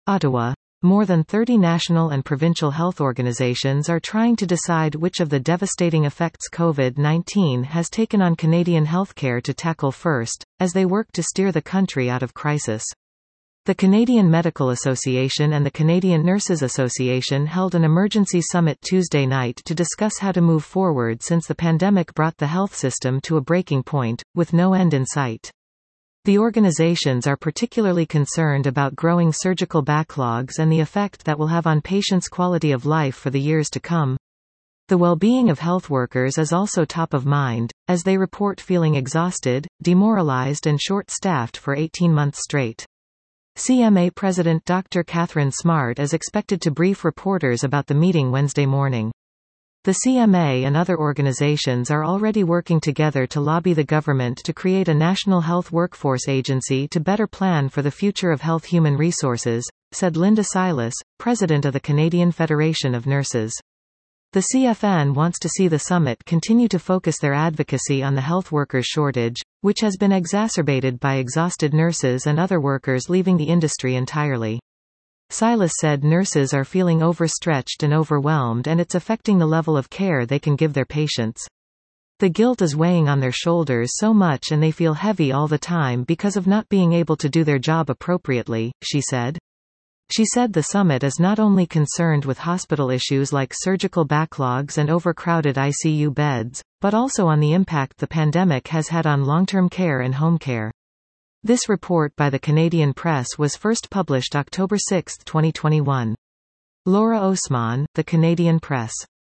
Ottawa. More than 30 national and provincial health organizations are trying to decide which of the devastating effects COVID-19 has taken on Canadian healthcare to tackle first, as they work to steer the country out of crisis. The Canadian Medical Association and the Canadian Nurses Association held an emergency summit Tuesday night to discuss how to move forward since the pandemic brought the health system to a breaking point, with no end in sight. The organizations are particularly concerned about growing surgical backlogs and the effect that will have on patients' quality of life for the years to come. The well-being of health workers is also top of mind, as they report feeling exhausted, demoralized and short-staffed for 18 months straight. CMA President Dr. Catherine Smart is expected to brief reporters about the meeting Wednesday morning. The CMA and other organizations are already working together to lobby the government to create a national health workforce agency to better plan for the future of health human resources, said Linda Silas, president of the Canadian Federation of Nurses. The CFN wants to see the summit continue to focus their advocacy on the health workers shortage, which has been exacerbated by exhausted nurses and other workers leaving the industry entirely. Silas said nurses are feeling overstretched and overwhelmed, and it's affecting the level of care they can give their patients. The guilt is weighing on their shoulders so much and they feel heavy all the time because of not being able to do their job appropriately, she said. She said the summit is not only concerned with hospital issues like surgical backlogs and overcrowded ICU beds, but also on the impact the pandemic has had on long-term care and home care. This report by the Canadian Press was first published October 6, 2021. Laura Osman, The Canadian Press.